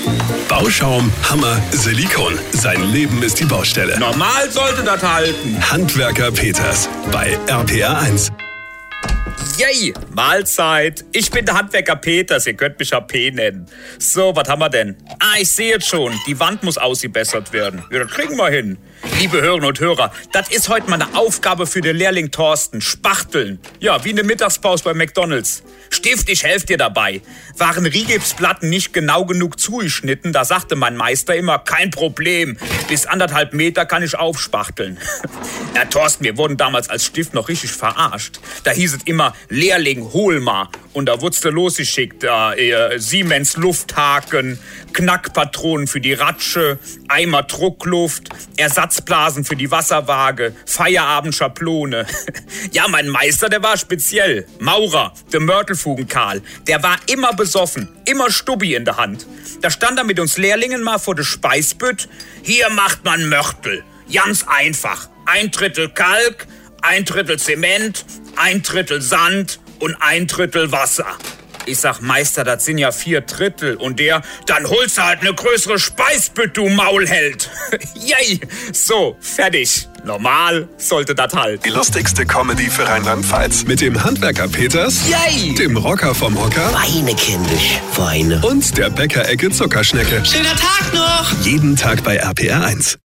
Bauschaum, Hammer, Silikon. Sein Leben ist die Baustelle. Normal sollte das halten. Handwerker Peters bei RPR1. Yay, Mahlzeit. Ich bin der Handwerker Peters, ihr könnt mich AP nennen. So, was haben wir denn? Ich sehe jetzt schon, die Wand muss ausgebessert werden. Ja, das kriegen wir hin. Liebe Hörerinnen und Hörer, das ist heute mal eine Aufgabe für den Lehrling Thorsten. Spachteln. Ja, wie eine Mittagspause bei McDonald's. Stift, ich helfe dir dabei. Waren Rigipsplatten nicht genau genug zugeschnitten, da sagte mein Meister immer, kein Problem. Bis 1,5 Meter kann ich aufspachteln. Ja, Thorsten, wir wurden damals als Stift noch richtig verarscht. Da hieß es immer, Lehrling, hol mal. Und da wurdest du losgeschickt. Siemens Lufthaken, Knackpatronen für die Ratsche, Eimer Druckluft, Ersatzblasen für die Wasserwaage, Feierabendschablone. Ja, mein Meister, der war speziell. Maurer, der Mörtelfugen-Karl. Der war immer besoffen, immer Stubbi in der Hand. Da stand er mit uns Lehrlingen mal vor der Speisbütt. Hier macht man Mörtel. Ganz einfach. 1/3 Kalk, 1/3 Zement, 1/3 Sand und 1/3 Wasser. Ich sag, Meister, das sind ja 4/3. Und der, dann holst du halt eine größere Speisbütte, du Maulheld. Yay! So, fertig. Normal sollte das halt. Die lustigste Comedy für Rheinland-Pfalz. Mit dem Handwerker Peters, Yay! Dem Rocker vom Hocker Weine, kindisch, Weine. und der Bäckerecke Zuckerschnecke. Schöner Tag noch! Jeden Tag bei RPR1.